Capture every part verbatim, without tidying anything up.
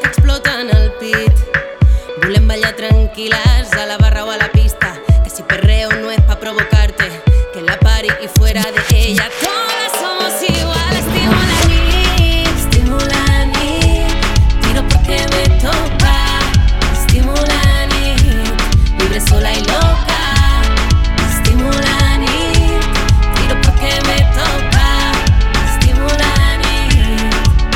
exploten el pit. Volem ballar tranquil·les a la barra o a la pista, que si perreo no es pa' provocarte, que la party y fuera de ella todas somos iguales. Estimula la nit, tiro porque me toca. Estimula la nit, libre, sola y loca. Estimula la nit, tiro porque me toca. Estimula la nit.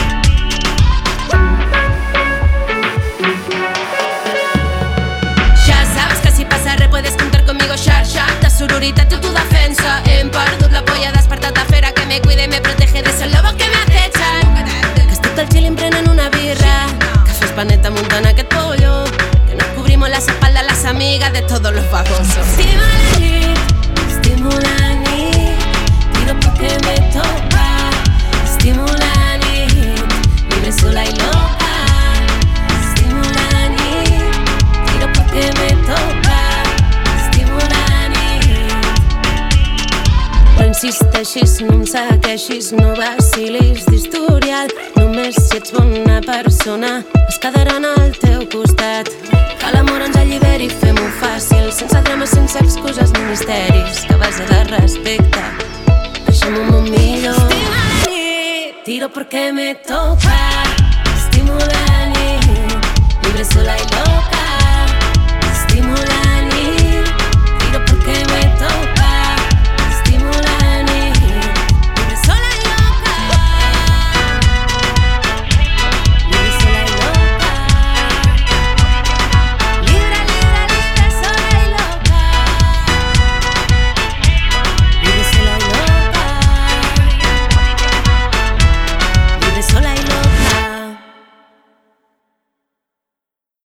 Ja sabes que si passa res puedes contar conmigo, xarxa de sororitat i tu defensa. Hem perdut la polla, despertat a fera que me cuide, me protege de esos lobos que me acechan. Que estic al xil prenent una birra, que fes paneta muntant aquest pollo, que nos cubrimos las espaldas las amigas de todos los babosos. Estimula la nit, estimula la nit, tiro porque me toca. Estimula la nit, libre, sola y loca. Estimula la nit, tiro porque me toca. Estimula la nit. No insisteixis, no em segueixis, no vacilis d'historial. Només si ets bona persona es quedaran al teu costat. Que l'amor ens alliberi, fem-ho fàcil, sense drames, sense excuses ni misteris, que a base de respecte deixem un món millor. Estimula la nit, tiro porque me toca. Estimula